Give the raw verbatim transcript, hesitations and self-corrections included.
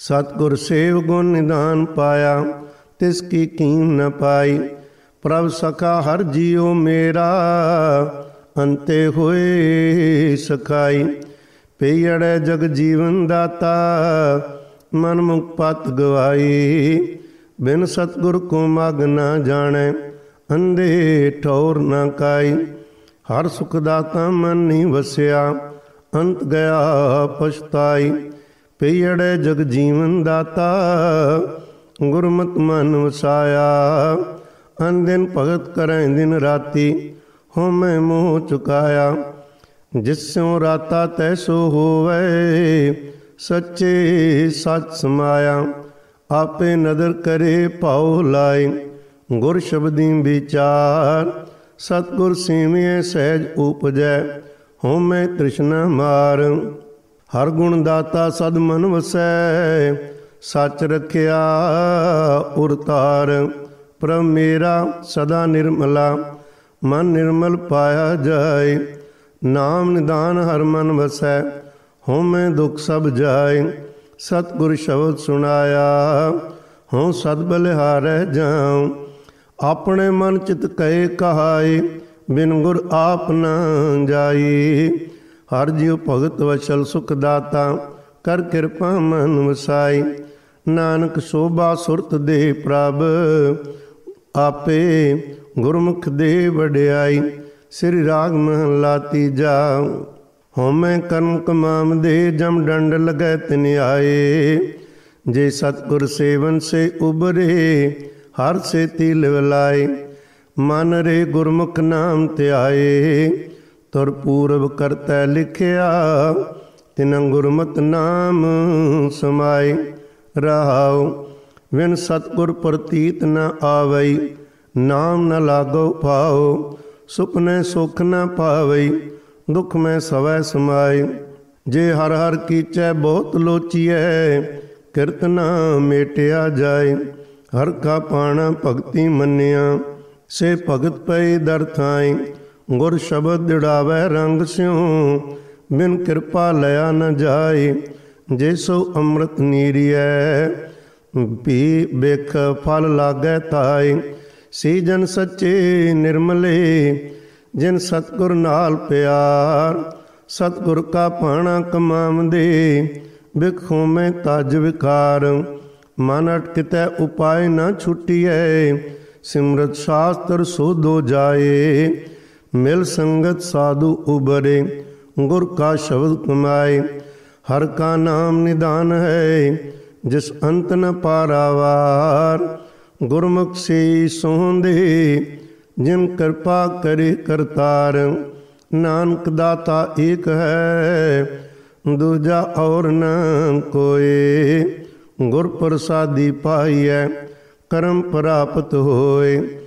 सतगुर सेव गुण निधान पाया, तिसकी कीम न पाई। प्रभ सखा हर जियो मेरा, अंते होए सखाई। पेयड़े जग जीवन दाता, मन मुख पत गवाई। बिन सतगुर को मग न जाने, अंधे ठौर न काई। हर सुख दाता मन नहीं वसिया, अंत गया पछताई। पेयड़े जग जीवन दाता, गुरमत मन वसाया। अन दिन भगत करें दिन राती, हो मैं मोह चुकाया। जिस्यों राता तैसो होवे, सच्चे सच समाया। आपे नदर करे भाव लाए, गुर शब्दी विचार। सतगुर सेविए सहज उपजै, हो मैं तृष्णा मार। हर गुण दाता सद मन वसै, सच रखिया उरतार। प्रभ मेरा सदा निर्मला, मन निर्मल पाया जाए। नाम निदान हर मन वसै, हों मैं दुख सब जाए। सतगुर शब्द सुनाया, हों सद बलिहारै जाऊँ। अपने मन चित कहे कहाए, बिन गुर आप न जाई। हर जीव भगत वशल सुख दाता, कर किरपा मन वसाई। नानक शोभा सुरत दे प्रभ, आपे गुरमुख दे वड्याई। श्री राग महला तीजा। होमै कर्म कमाम दे, जम डंड लगै तिन आए। जे सतगुर सेवन से उबरे, हर से तिल लाए। मन रे गुरमुख नाम ध्याए, तुर पूरब करतै लिखिया। तिन गुरमत नाम समाए। रहाओ बिन सतगुर प्रतीत न आवई, नाम न लागो पाओ। सुपने सुख न पावई, दुख में सवै समाए। जे हर हर कीचै बहुत लोचिए, किरतना मेटिया जाए। हर का पाना भगति मनिया, से भगत पई दर थाई। गुर शब्द दिड़ावै रंग स्यों, बिन कृपा लया न जाए। जे सो अमृत नीरियै, पी बिख फल लागै ताई। सी जन सच्चे निर्मले, जिन सतगुर नाल प्यार। सतगुर का पाना कमावदे, बिखों में तज विकार। मन अटकितै उपाय न छुटिए, सिमरत शास्त्र सोधो जाए। मिल संगत साधु उबरे, गुर का शब्द कमाए। हर का नाम निदान है, जिस अंत न पारावार। गुरमुख से सोहंदे, जिन कृपा करे करतार। नानक दाता एक है, दूजा और न कोई। गुर प्रसादी पाइयै, करम प्राप्त होए।